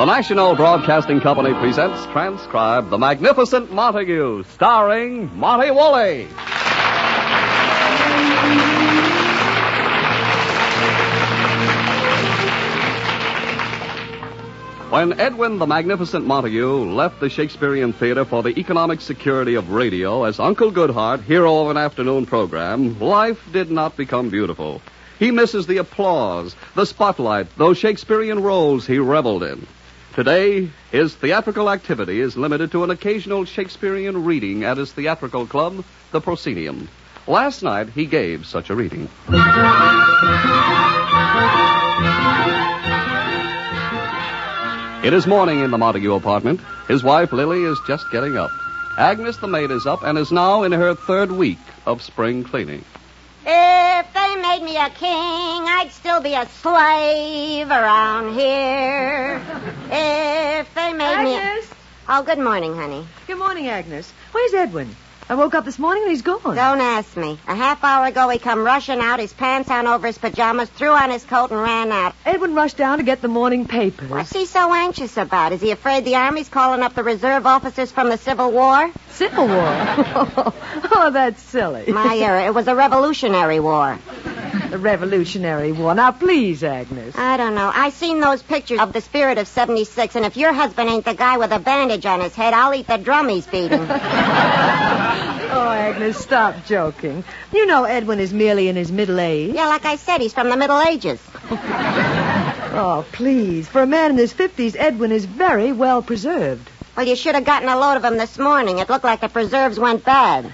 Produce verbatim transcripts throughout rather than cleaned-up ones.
The National Broadcasting Company presents transcribed The Magnificent Montague, starring Monty Woolley. When Edwin the Magnificent Montague left the Shakespearean Theater for the economic security of radio as Uncle Goodhart, hero of an afternoon program, life did not become beautiful. He misses the applause, the spotlight, those Shakespearean roles he reveled in. Today, his theatrical activity is limited to an occasional Shakespearean reading at his theatrical club, the Proscenium. Last night, he gave such a reading. It is morning in the Montague apartment. His wife, Lily, is just getting up. Agnes, the maid, is up and is now in her third week of spring cleaning. If they made me a king, I'd still be a slave around here. If they made Agnes. me... Agnes! Oh, good morning, honey. Good morning, Agnes. Where's Edwin? I woke up this morning and he's gone. Don't ask me. A half hour ago, he come rushing out, his pants on over his pajamas, threw on his coat, and ran out. Edwin rushed down to get the morning papers. What's he so anxious about? Is he afraid the Army's calling up the reserve officers from the Civil War? Civil War? Oh, that's silly. My era. It was a Revolutionary War. The Revolutionary War. Now, please, Agnes. I don't know. I seen those pictures of the Spirit of seventy-six, and if your husband ain't the guy with a bandage on his head, I'll eat the drum he's beating. Oh, Agnes, stop joking. You know Edwin is merely in his middle age. Yeah, like I said, he's from the Middle Ages. Oh, please. For a man in his fifties, Edwin is very well preserved. Well, you should have gotten a load of him this morning. It looked like the preserves went bad.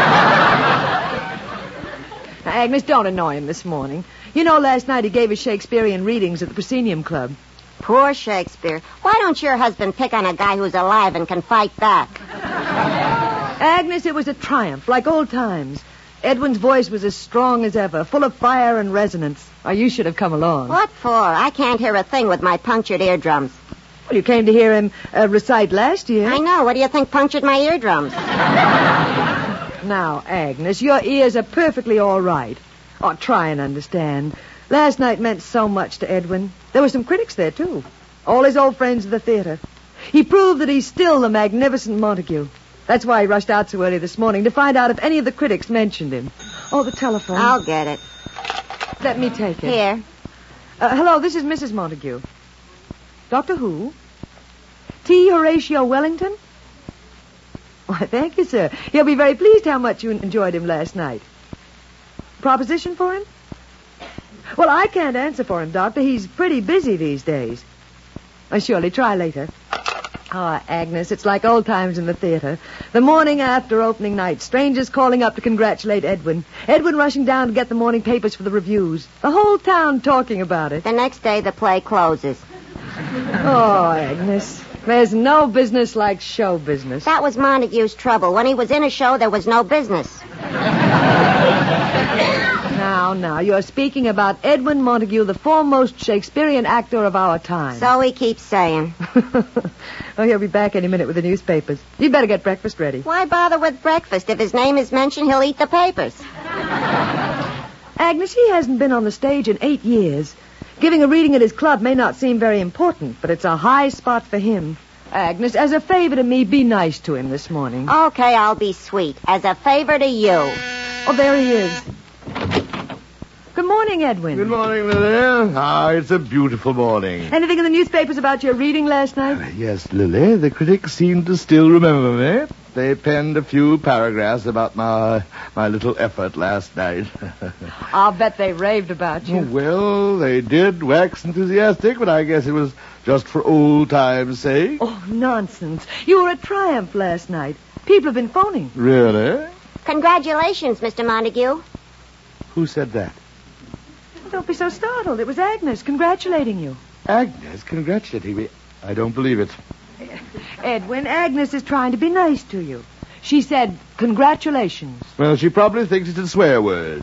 Now, Agnes, don't annoy him this morning. You know, last night he gave his Shakespearean readings at the Proscenium Club. Poor Shakespeare. Why don't your husband pick on a guy who's alive and can fight back? Agnes, it was a triumph, like old times. Edwin's voice was as strong as ever, full of fire and resonance. Oh, you should have come along. What for? I can't hear a thing with my punctured eardrums. Well, you came to hear him uh, recite last year. I know. What do you think punctured my eardrums? Now, Agnes, your ears are perfectly all right. Oh, try and understand. Last night meant so much to Edwin. There were some critics there, too. All his old friends of the theater. He proved that he's still the magnificent Montague. That's why he rushed out so early this morning, to find out if any of the critics mentioned him. Oh, the telephone. I'll get it. Let me take it. Here. Uh, hello, this is Missus Montague. Doctor who? T. Horatio Wellington? Why, thank you, sir. He'll be very pleased how much you enjoyed him last night. Proposition for him? Well, I can't answer for him, Doctor. He's pretty busy these days. I'll surely try later. Ah, oh, Agnes, it's like old times in the theater. The morning after opening night, strangers calling up to congratulate Edwin. Edwin rushing down to get the morning papers for the reviews. The whole town talking about it. The next day, the play closes. Oh, Agnes, there's no business like show business. That was Montague's trouble. When he was in a show, there was no business. Now, now, you're speaking about Edwin Montague, the foremost Shakespearean actor of our time. So he keeps saying. Oh, he'll be back any minute with the newspapers. You'd better get breakfast ready. Why bother with breakfast? If his name is mentioned, he'll eat the papers. Agnes, he hasn't been on the stage in eight years. Giving a reading at his club may not seem very important, but it's a high spot for him. Agnes, as a favor to me, be nice to him this morning. Okay, I'll be sweet. As a favor to you. Oh, there he is. Good morning, Edwin. Good morning, Lily. Ah, it's a beautiful morning. Anything in the newspapers about your reading last night? Uh, yes, Lily. The critics seem to still remember me. They penned a few paragraphs about my my little effort last night. I'll bet they raved about you. Oh, well, they did wax enthusiastic, but I guess it was just for old times' sake. Oh, nonsense. You were a triumph last night. People have been phoning. Really? Congratulations, Mister Montague. Who said that? Don't be so startled. It was Agnes congratulating you. Agnes congratulating me? I don't believe it. Edwin, Agnes is trying to be nice to you. She said, congratulations. Well, she probably thinks it's a swear word.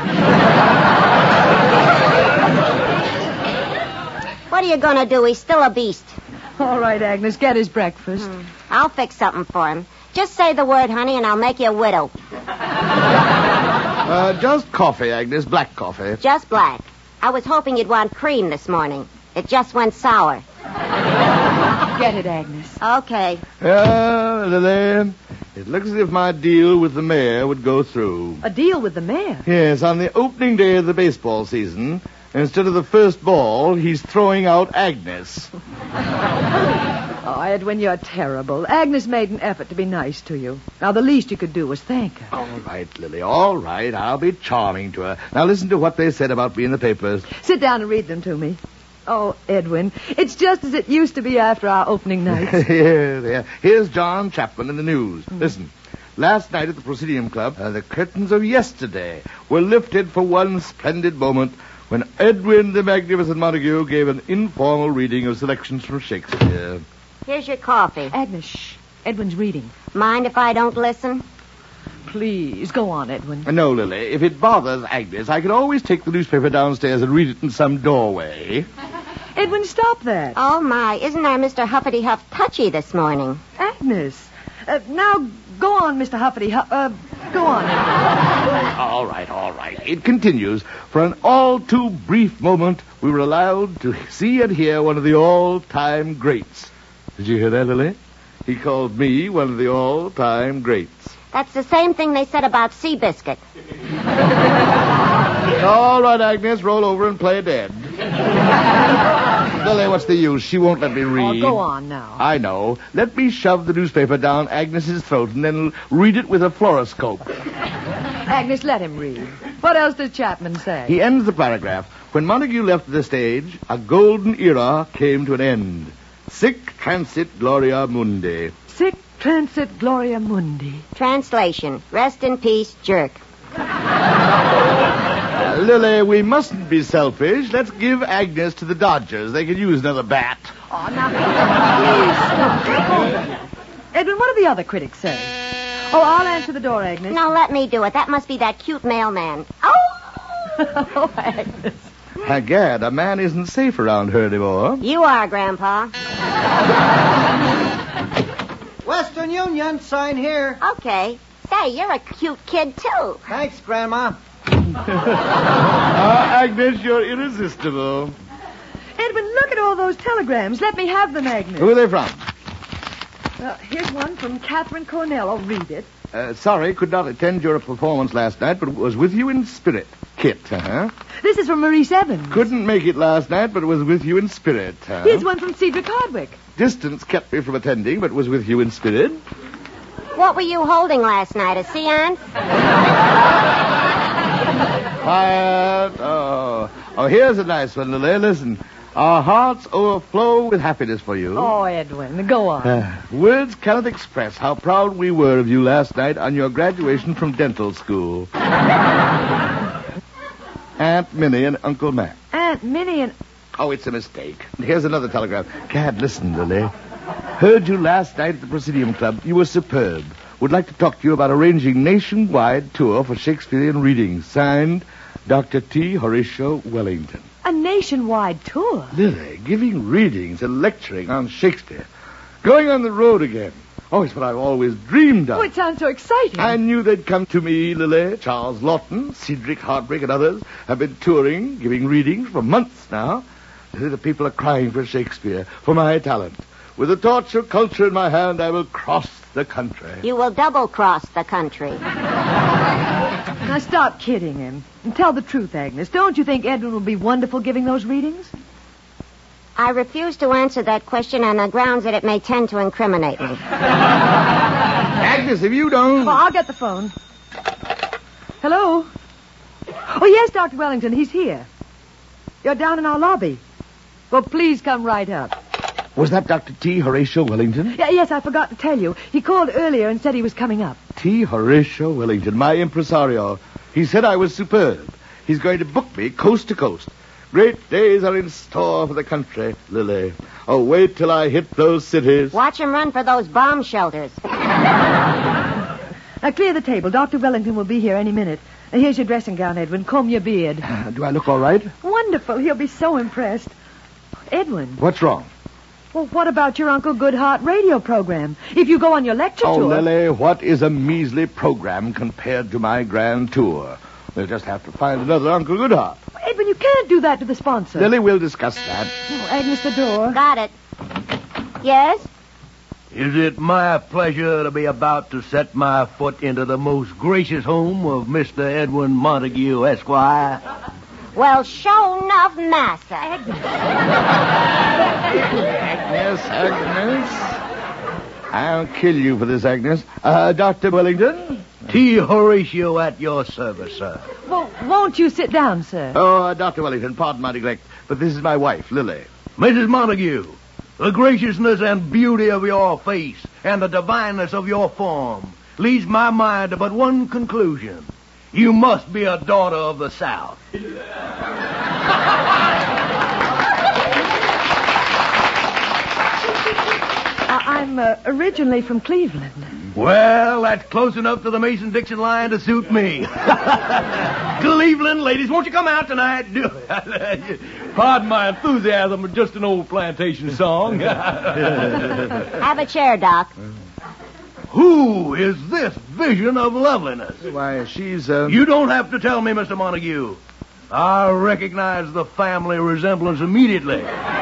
What are you going to do? He's still a beast. All right, Agnes, get his breakfast. Hmm. I'll fix something for him. Just say the word, honey, and I'll make you a widow. Uh, just coffee, Agnes. Black coffee. Just black. I was hoping you'd want cream this morning. It just went sour. Get it, Agnes. Okay. Yeah, Lily, it looks as if my deal with the mayor would go through. A deal with the mayor? Yes, on the opening day of the baseball season, instead of the first ball, he's throwing out Agnes. Oh, Edwin, you're terrible. Agnes made an effort to be nice to you. Now, the least you could do was thank her. All right, Lily, all right. I'll be charming to her. Now listen to what they said about me in the papers. Sit down and read them to me. Oh, Edwin, it's just as it used to be after our opening night. Here, there. Here's John Chapman in the news. Mm. Listen. Last night at the Proscenium Club, uh, the curtains of yesterday were lifted for one splendid moment when Edwin the Magnificent Montague gave an informal reading of selections from Shakespeare. Here's your coffee. Agnes, shh. Edwin's reading. Mind if I don't listen? Please, go on, Edwin. No, Lily. If it bothers Agnes, I can always take the newspaper downstairs and read it in some doorway. Edwin, stop that. Oh, my. Isn't our Mister Huffety Huff touchy this morning? Agnes. Uh, now, go on, Mister Huffety Huff. Uh, go on, Edwin. All right, all right. It continues. For an all too brief moment, we were allowed to see and hear one of the all-time greats. Did you hear that, Lily? He called me one of the all-time greats. That's the same thing they said about Seabiscuit. All right, Agnes, roll over and play dead. Lily, what's the use? She won't let me read. Oh, go on now. I know. Let me shove the newspaper down Agnes's throat and then read it with a fluoroscope. Agnes, let him read. What else does Chapman say? He ends the paragraph. When Montague left the stage, a golden era came to an end. Sic transit gloria mundi. Sic transit gloria mundi. Translation. Rest in peace, jerk. Uh, Lily, we mustn't be selfish. Let's give Agnes to the Dodgers. They could use another bat. Oh, now, please. Edwin, what do the other critics say? Oh, I'll answer the door, Agnes. No, let me do it. That must be that cute mailman. Oh! Oh, Agnes. Gad, a man isn't safe around her anymore. You are, Grandpa. Western Union, sign here. Okay. Say, you're a cute kid, too. Thanks, Grandma. Ah, Agnes, you're irresistible. Edwin, look at all those telegrams. Let me have them, Agnes. Who are they from? Well, here's one from Catherine Cornell. I'll read it. Uh, sorry, could not attend your performance last night, but was with you in spirit. Kit, uh-huh. This is from Maurice Evans. Couldn't make it last night, but was with you in spirit, huh? Here's one from Cedric Hardwick. Distance kept me from attending, but was with you in spirit. What were you holding last night, a seance? Quiet. Oh. Oh, here's a nice one, Lily. Listen. Our hearts overflow with happiness for you. Oh, Edwin, go on. Uh, words cannot express how proud we were of you last night on your graduation from dental school. Aunt Minnie and Uncle Mac. Aunt Minnie and... Oh, it's a mistake. Here's another telegram. Gad, listen, Lily. Heard you last night at the Proscenium Club. You were superb. Would like to talk to you about arranging nationwide tour for Shakespearean readings. Signed, Doctor T. Horatio Wellington. A nationwide tour? Lily, giving readings and lecturing on Shakespeare. Going on the road again. Oh, it's what I've always dreamed of. Oh, it sounds so exciting. I knew they'd come to me, Lily. Charles Lawton, Cedric Hardwick, and others have been touring, giving readings for months now. The people are crying for Shakespeare, for my talent. With a torch of culture in my hand, I will cross the country. You will double-cross the country. Now, stop kidding him. And tell the truth, Agnes. Don't you think Edwin will be wonderful giving those readings? I refuse to answer that question on the grounds that it may tend to incriminate me. Agnes, if you don't... Oh, I'll get the phone. Hello? Oh, yes, Doctor Wellington, he's here. You're down in our lobby. Well, please come right up. Was that Doctor T. Horatio Wellington? Yeah, yes, I forgot to tell you. He called earlier and said he was coming up. T. Horatio Wellington, my impresario. He said I was superb. He's going to book me coast to coast. Great days are in store for the country, Lily. Oh, wait till I hit those cities. Watch him run for those bomb shelters. Now, clear the table. Doctor Wellington will be here any minute. Now, here's your dressing gown, Edwin. Comb your beard. Uh, do I look all right? Wonderful. He'll be so impressed. Edwin. What's wrong? Well, what about your Uncle Goodhart radio program? If you go on your lecture oh, tour... Oh, Lily, what is a measly program compared to my grand tour? We'll just have to find another Uncle Goodhart. Edwin, you can't do that to the sponsor. Lily, we'll discuss that. Oh, Agnes, the door. Got it. Yes? Is it my pleasure to be about to set my foot into the most gracious home of Mister Edwin Montague, Esquire? Well, show enough, massa. Agnes, Agnes. I'll kill you for this, Agnes. Uh, Doctor Wellington? T. Horatio at your service, sir. Well, won't you sit down, sir? Oh, uh, Doctor Wellington, pardon my neglect, but this is my wife, Lily. Missus Montague, the graciousness and beauty of your face and the divineness of your form leads my mind to but one conclusion. You must be a daughter of the South. I'm uh, originally from Cleveland. Well, that's close enough to the Mason-Dixon line to suit me. Cleveland, ladies, won't you come out tonight? Do Pardon my enthusiasm, but just an old plantation song. Have a chair, Doc. Who is this vision of loveliness? Why, she's, uh... You don't have to tell me, Mister Montague. I recognize the family resemblance immediately.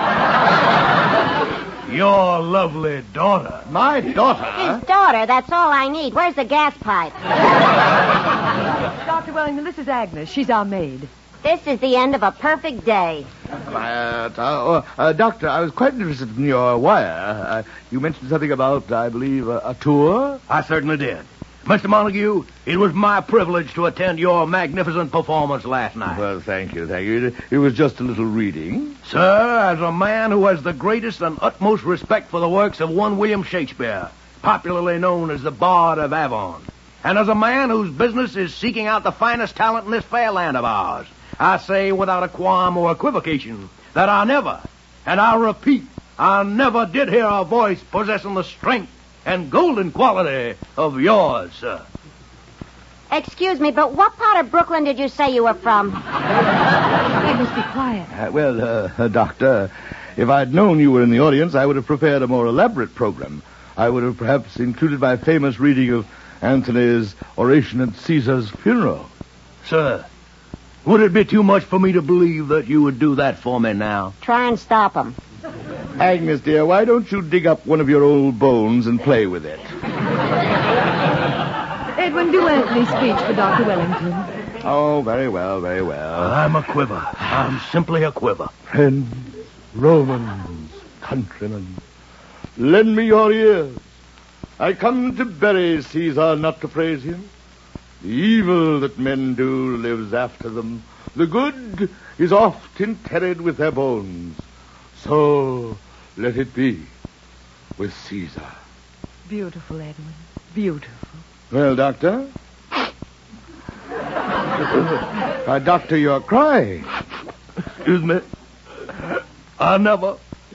Your lovely daughter. My daughter? His daughter, that's all I need. Where's the gas pipe? Doctor Wellington, this is Agnes. She's our maid. This is the end of a perfect day. Quiet. Uh, uh, doctor, I was quite interested in your wire. Uh, you mentioned something about, I believe, a, a tour? I certainly did. Mister Montague, it was my privilege to attend your magnificent performance last night. Well, thank you, thank you. It, it was just a little reading. Sir, as a man who has the greatest and utmost respect for the works of one William Shakespeare, popularly known as the Bard of Avon, and as a man whose business is seeking out the finest talent in this fair land of ours, I say without a qualm or equivocation that I never, and I repeat, I never did hear a voice possessing the strength and golden quality of yours, sir. Excuse me, but what part of Brooklyn did you say you were from? Agnes, be quiet. Uh, well, uh, uh, Doctor, if I'd known you were in the audience, I would have prepared a more elaborate program. I would have perhaps included my famous reading of Antony's oration at Caesar's funeral. Sir, would it be too much for me to believe that you would do that for me now? Try and stop him. Agnes, dear, why don't you dig up one of your old bones and play with it? Edwin, do Anthony's speech for Doctor Wellington. Oh, very well, very well. I'm a quiver. I'm simply a quiver. Friends, Romans, countrymen, lend me your ears. I come to bury Caesar, not to praise him. The evil that men do lives after them. The good is oft interred with their bones. So let it be with Caesar. Beautiful, Edwin. Beautiful. Well, Doctor? uh, Doctor, you're crying. Excuse me. I never...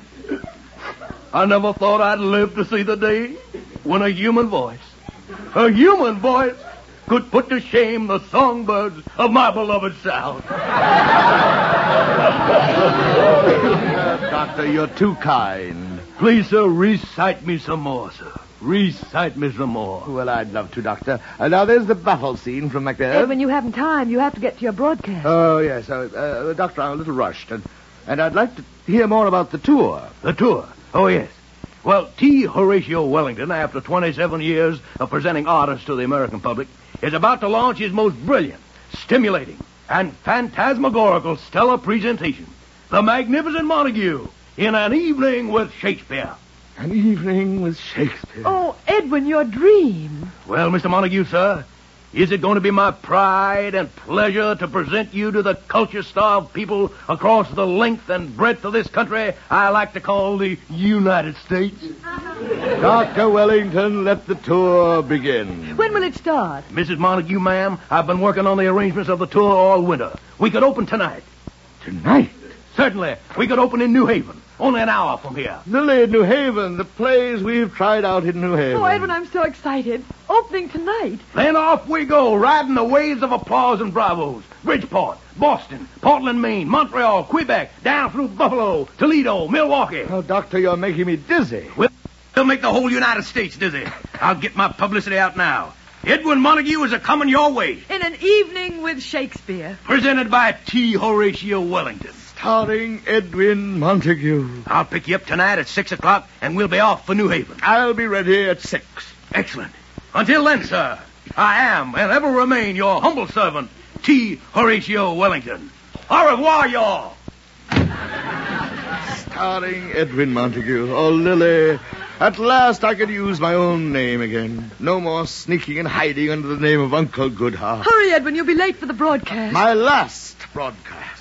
I never thought I'd live to see the day when a human voice, a human voice, could put to shame the songbirds of my beloved South. uh, Doctor, you're too kind. Please, sir, recite me some more, sir. Recite me some more. Well, I'd love to, Doctor. Uh, now, there's the battle scene from Macbeth. Edwin, you haven't time. You have to get to your broadcast. Oh, yes. Uh, uh, Doctor, I'm a little rushed, and, and I'd like to hear more about the tour. The tour? Oh, yes. Well, T. Horatio Wellington, after twenty-seven years of presenting artists to the American public, is about to launch his most brilliant, stimulating, and phantasmagorical stellar presentation, The Magnificent Montague, in An Evening with Shakespeare. An Evening with Shakespeare. Oh, Edwin, your dream. Well, Mister Montague, sir, is it going to be my pride and pleasure to present you to the culture-starved people across the length and breadth of this country I like to call the United States? Doctor Wellington, let the tour begin. When will it start? Missus Montague, ma'am, I've been working on the arrangements of the tour all winter. We could open tonight. Tonight? Certainly. We could open in New Haven, only an hour from here. Lily, New Haven, the plays we've tried out in New Haven. Oh, Edwin, I'm so excited. Opening tonight. Then off we go, riding the waves of applause and bravos. Bridgeport, Boston, Portland, Maine, Montreal, Quebec, down through Buffalo, Toledo, Milwaukee. Oh, Doctor, you're making me dizzy. We'll, we'll make the whole United States dizzy. I'll get my publicity out now. Edwin Montague is a-coming your way. In An Evening with Shakespeare. Presented by T. Horatio Wellington. starring Edwin Montague. I'll pick you up tonight at six o'clock, and we'll be off for New Haven. I'll be ready at six. Excellent. Until then, sir, I am and ever remain your humble servant, T. Horatio Wellington. Au revoir, y'all. Starring Edwin Montague. Oh, Lily, at last I can use my own name again. No more sneaking and hiding under the name of Uncle Goodhart. Hurry, Edwin, you'll be late for the broadcast. My last broadcast.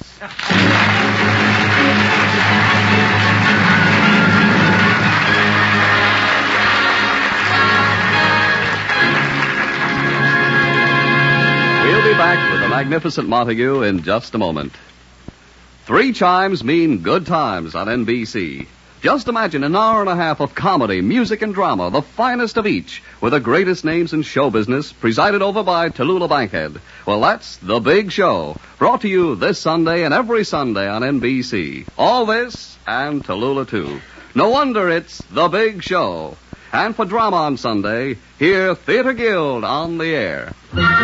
We'll be back with the magnificent Montague in just a moment. Three chimes mean good times on N B C. Just imagine an hour and a half of comedy, music, and drama, the finest of each, with the greatest names in show business, presided over by Tallulah Bankhead. Well, that's The Big Show, brought to you this Sunday and every Sunday on N B C. All this and Tallulah, too. No wonder it's The Big Show. And for drama on Sunday, hear Theater Guild on the air.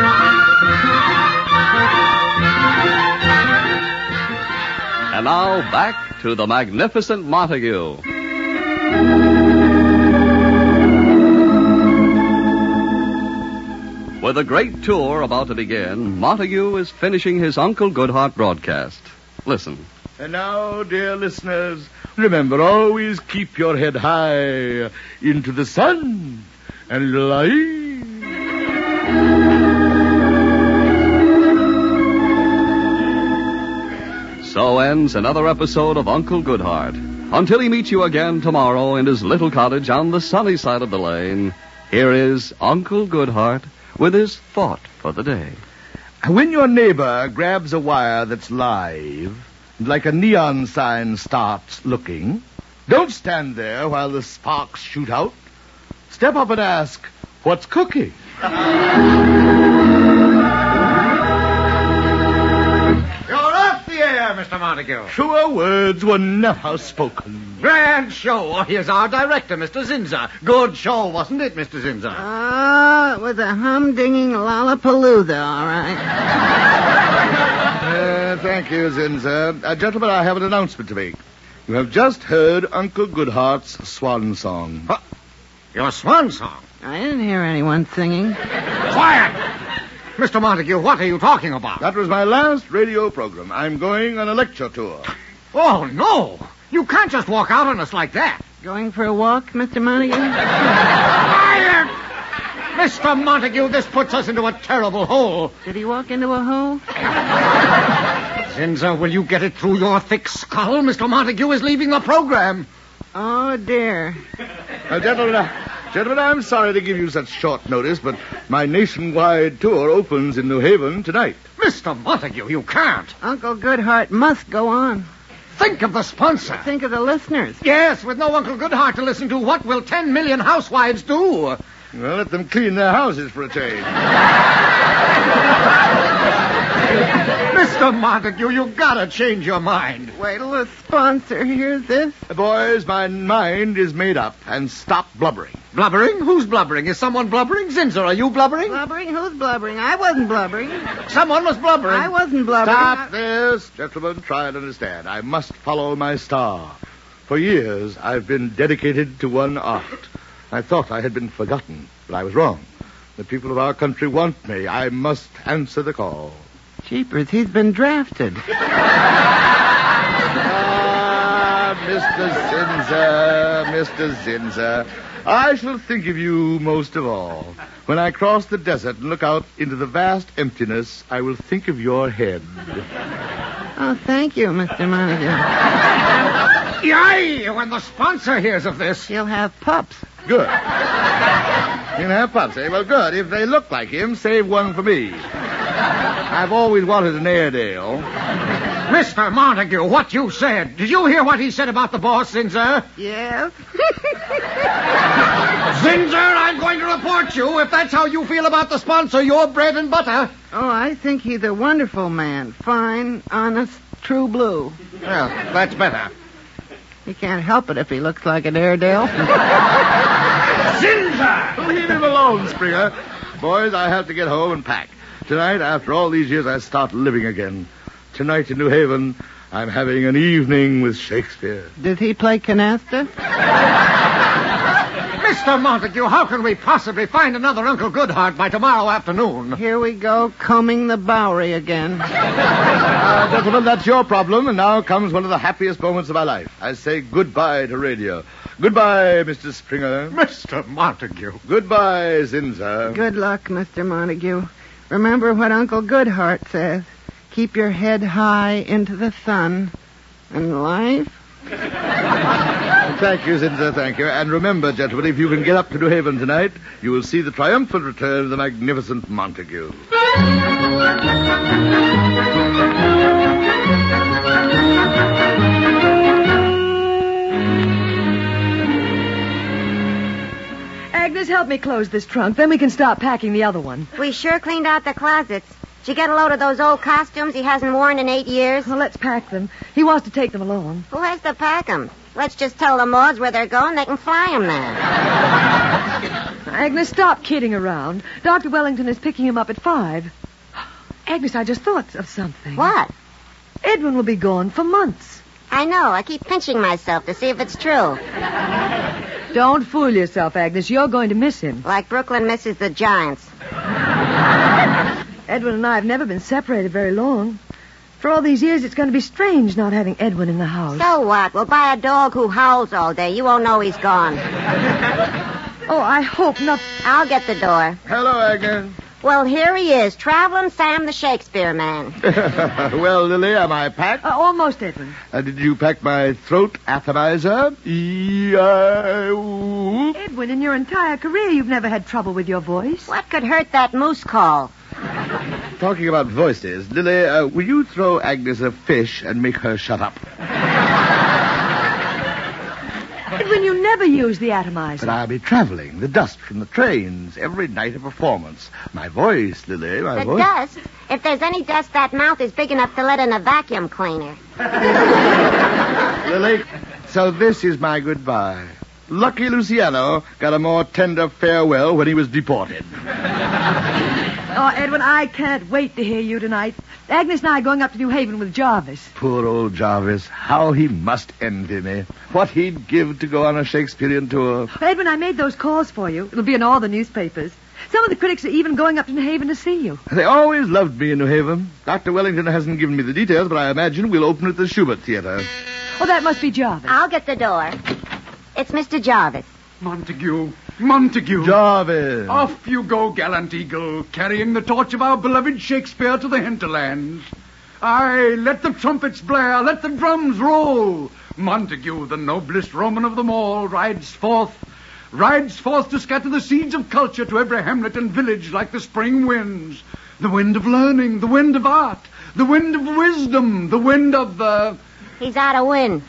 And now, back to the magnificent Montague. With a great tour about to begin, Montague is finishing his Uncle Goodhart broadcast. Listen. And now, dear listeners, remember, always keep your head high into the sun and light. So ends another episode of Uncle Goodhart. Until he meets you again tomorrow in his little cottage on the sunny side of the lane, here is Uncle Goodhart with his thought for the day. When your neighbor grabs a wire that's live, like a neon sign starts looking, don't stand there while the sparks shoot out. Step up and ask, what's cooking? Mister Montague. Truer words were never spoken. Grand show. Here's our director, Mister Zinzer. Good show, wasn't it, Mister Zinzer? Ah, uh, it was a humdinging lollapalooza, all right. uh, thank you, Zinzer. Uh, gentlemen, I have an announcement to make. You have just heard Uncle Goodhart's swan song. What? Your swan song? I didn't hear anyone singing. Quiet! Mister Montague, what are you talking about? That was my last radio program. I'm going on a lecture tour. Oh, no. You can't just walk out on us like that. Going for a walk, Mister Montague? Quiet! Mister Montague, this puts us into a terrible hole. Did he walk into a hole? Zinzer, will you get it through your thick skull? Mister Montague is leaving the program. Oh, dear. Uh, gentlemen, uh, gentlemen, I'm sorry to give you such short notice, but my nationwide tour opens in New Haven tonight. Mister Montague, you can't. Uncle Goodhart must go on. Think of the sponsor. Think of the listeners. Yes, with no Uncle Goodhart to listen to, what will ten million housewives do? Well, let them clean their houses for a change. Mister Montague, you've got to change your mind. Wait till the sponsor hears this. Boys, my mind is made up, and stop blubbering. Blubbering? Who's blubbering? Is someone blubbering? Zinzer, are you blubbering? Blubbering? Who's blubbering? I wasn't blubbering. Someone was blubbering. I wasn't blubbering. Stop this. Gentlemen, try and understand. I must follow my star. For years, I've been dedicated to one art. I thought I had been forgotten, but I was wrong. The people of our country want me. I must answer the call. Jeepers, he's been drafted. Ah, Mister Zinzer, Mister Zinzer. I shall think of you most of all. When I cross the desert and look out into the vast emptiness, I will think of your head. Oh, thank you, Mister Montague. Yay! When the sponsor hears of this... He'll have pups. Good. He'll have pups, eh? Well, good. If they look like him, save one for me. I've always wanted an Airedale. Mister Montague, what you said. Did you hear what he said about the boss, Zinzer? Yes. Zinzer, I'm going to report you. If that's how you feel about the sponsor, your bread and butter. Oh, I think he's a wonderful man. Fine, honest, true blue. Well, that's better. He can't help it if he looks like an Airedale. Zinzer! Leave him alone, Springer. Boys, I have to get home and pack. Tonight, after all these years, I start living again. Tonight in New Haven, I'm having an evening with Shakespeare. Did he play canasta? Mister Montague, how can we possibly find another Uncle Goodhart by tomorrow afternoon? Here we go, combing the Bowery again. Uh, gentlemen, that's your problem, and now comes one of the happiest moments of my life. I say goodbye to radio. Goodbye, Mister Springer. Mister Montague. Goodbye, Zinza. Good luck, Mister Montague. Remember what Uncle Goodhart says. Keep your head high into the sun. And life? Thank you, Zinza, thank you. And remember, gentlemen, if you can get up to New Haven tonight, you will see the triumphant return of the magnificent Montague. Agnes, help me close this trunk. Then we can start packing the other one. We sure cleaned out the closets. Did you get a load of those old costumes he hasn't worn in eight years? Well, let's pack them. He wants to take them along. Who has to pack them? Let's just tell the Mods where they're going. They can fly them there. Agnes, stop kidding around. Doctor Wellington is picking him up at five. Agnes, I just thought of something. What? Edwin will be gone for months. I know. I keep pinching myself to see if it's true. Don't fool yourself, Agnes. You're going to miss him. Like Brooklyn misses the Giants. Edwin and I have never been separated very long. For all these years, it's going to be strange not having Edwin in the house. So what? We'll buy a dog who howls all day. You won't know he's gone. Oh, I hope not. I'll get the door. Hello, Agnes. Well, here he is, Traveling Sam the Shakespeare Man. Well, Lily, am I packed? Uh, almost, Edwin. Uh, did you pack my throat atomizer? E I O Edwin, in your entire career, you've never had trouble with your voice. What could hurt that moose call? Talking about voices, Lily, uh, will you throw Agnes a fish and make her shut up? Edwin, you never use the atomizer. But I'll be traveling. The dust from the trains. Every night a performance. My voice, Lily, my The voice. dust? If there's any dust, that mouth is big enough to let in a vacuum cleaner. Lily, so this is my goodbye. Lucky Luciano got a more tender farewell when he was deported. Oh, Edwin, I can't wait to hear you tonight. Agnes and I are going up to New Haven with Jarvis. Poor old Jarvis. How he must envy me. What he'd give to go on a Shakespearean tour. Edwin, I made those calls for you. It'll be in all the newspapers. Some of the critics are even going up to New Haven to see you. They always loved me in New Haven. Doctor Wellington hasn't given me the details, but I imagine we'll open at the Schubert Theater. Oh, that must be Jarvis. I'll get the door. It's Mister Jarvis. Montague, Montague. Jarvis. Off you go, gallant eagle, carrying the torch of our beloved Shakespeare to the hinterlands. Aye, let the trumpets blare, let the drums roll. Montague, the noblest Roman of them all, rides forth, rides forth to scatter the seeds of culture to every hamlet and village like the spring winds. The wind of learning, the wind of art, the wind of wisdom, the wind of the... He's out of wind.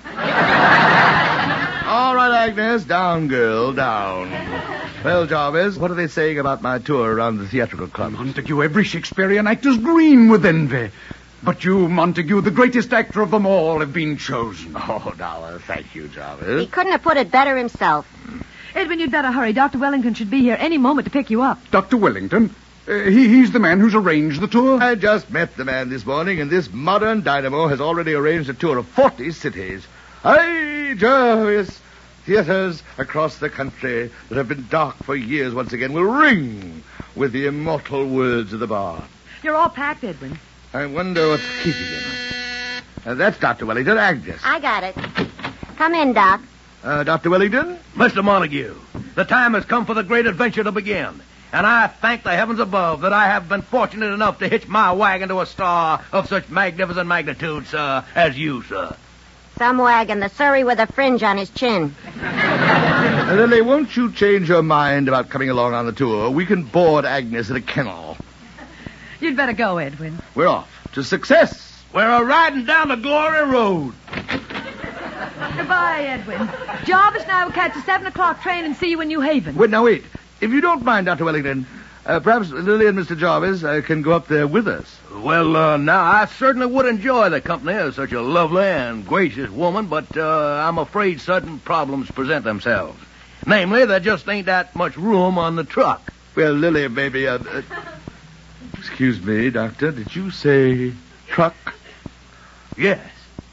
All right, Agnes. Down, girl, down. Well, Jarvis, what are they saying about my tour around the theatrical club? Montague, every Shakespearean actor's green with envy. But you, Montague, the greatest actor of them all, have been chosen. Oh, now, uh, thank you, Jarvis. He couldn't have put it better himself. Edwin, you'd better hurry. Doctor Wellington should be here any moment to pick you up. Doctor Wellington? Uh, he, he's the man who's arranged the tour? I just met the man this morning, and this modern dynamo has already arranged a tour of forty cities. Hey, Jarvis! Theaters across the country that have been dark for years once again will ring with the immortal words of the bard. You're all packed, Edwin. I wonder what's keeping him. Uh, that's Doctor Wellington, Agnes. I got it. Come in, Doc. Uh, Doctor Wellington? Mister Montague, the time has come for the great adventure to begin. And I thank the heavens above that I have been fortunate enough to hitch my wagon to a star of such magnificent magnitude, sir, as you, sir. Some wagon, the Surrey with a fringe on his chin. Uh, Lily, won't you change your mind about coming along on the tour? We can board Agnes in a kennel. You'd better go, Edwin. We're off to success. We're a-riding down the glory road. Goodbye, Edwin. Jarvis and I will catch a seven o'clock train and see you in New Haven. Wait, now wait. If you don't mind, Doctor Wellington, uh, perhaps Lily and Mister Jarvis uh, can go up there with us. Well, uh, now, I certainly would enjoy the company of such a lovely and gracious woman, but uh, I'm afraid certain problems present themselves. Namely, there just ain't that much room on the truck. Well, Lily, maybe... Uh, uh, excuse me, Doctor, did you say truck? Yes,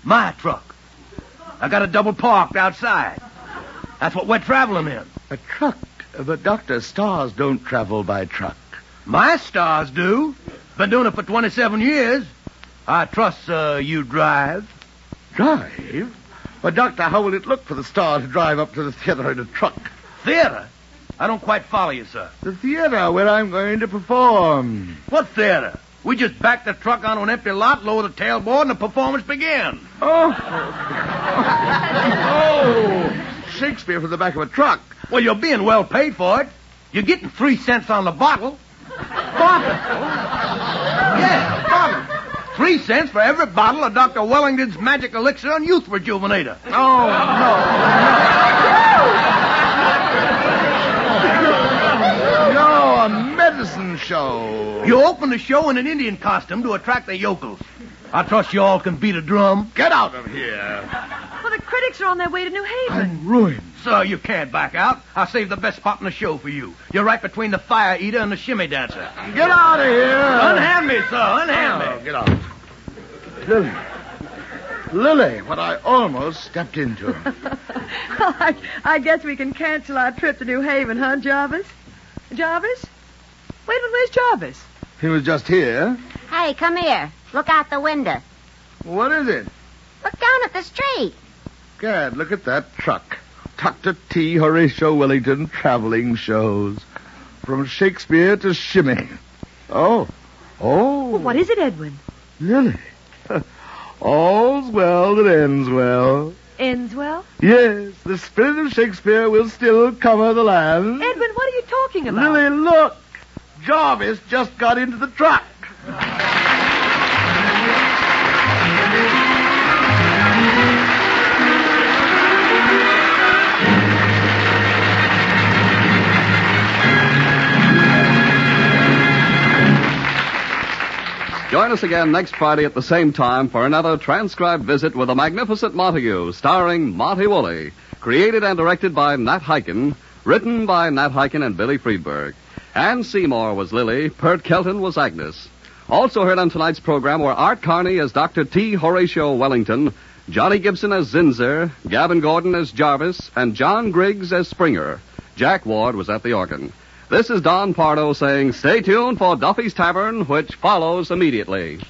My truck. I got it double parked outside. That's what we're traveling in. A truck? But, Doctor, stars don't travel by truck. My stars do. Been doing it for twenty-seven years. I trust uh, you drive. Drive? Well, Doctor, how will it look for the star to drive up to the theater in a truck? Theater? I don't quite follow you, sir. The theater where I'm going to perform. What theater? We just back the truck onto an empty lot, lower the tailboard, and the performance begins. Oh. Oh. Shakespeare from the back of a truck. Well, you're being well paid for it. You're getting three cents on the bottle. Bottle? Yeah, bottle. Three cents for every bottle of Doctor Wellington's Magic Elixir and Youth Rejuvenator. Oh, no, no. No, a medicine show. You open the show in an Indian costume to attract the yokels. I trust you all can beat a drum. Get out of here. Well, the critics are on their way to New Haven. I'm ruined. Sir, you can't back out. I saved the best spot in the show for you. You're right between the fire eater and the shimmy dancer. Get out of here. Unhand me, sir. Unhand Oh, me. get out. Lily. Lily, what I almost stepped into. Well, I, I guess we can cancel our trip to New Haven, huh, Jarvis? Jarvis? Wait a minute, where's Jarvis? He was just here. Hey, come here. Look out the window. What is it? Look down at the street. Gad, look at that truck. Doctor T. Horatio Wellington traveling shows. From Shakespeare to Shimmy. Oh. Oh. Well, what is it, Edwin? Lily. All's well that ends well. Ends well? Yes, the spirit of Shakespeare will still cover the land. Edwin, what are you talking about? Lily, look. Jarvis just got into the truck. Join us again next Friday at the same time for another transcribed visit with a magnificent Montague, starring Monty Woolley, created and directed by Nat Hiken, written by Nat Hiken and Billy Friedberg. Ann Seymour was Lily, Pert Kelton was Agnes. Also heard on tonight's program were Art Carney as Doctor T. Horatio Wellington, Johnny Gibson as Zinzer, Gavin Gordon as Jarvis, and John Griggs as Springer. Jack Ward was at the organ. This is Don Pardo saying stay tuned for Duffy's Tavern, which follows immediately.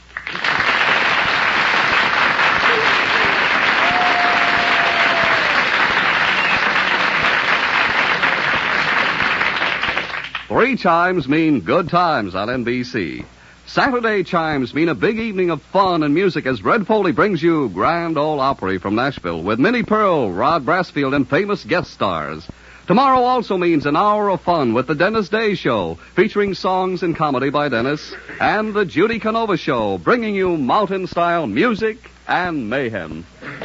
Three chimes mean good times on N B C. Saturday chimes mean a big evening of fun and music as Red Foley brings you Grand Ole Opry from Nashville with Minnie Pearl, Rod Brasfield, and famous guest stars. Tomorrow also means an hour of fun with the Dennis Day Show, featuring songs and comedy by Dennis, and the Judy Canova Show, bringing you mountain-style music and mayhem.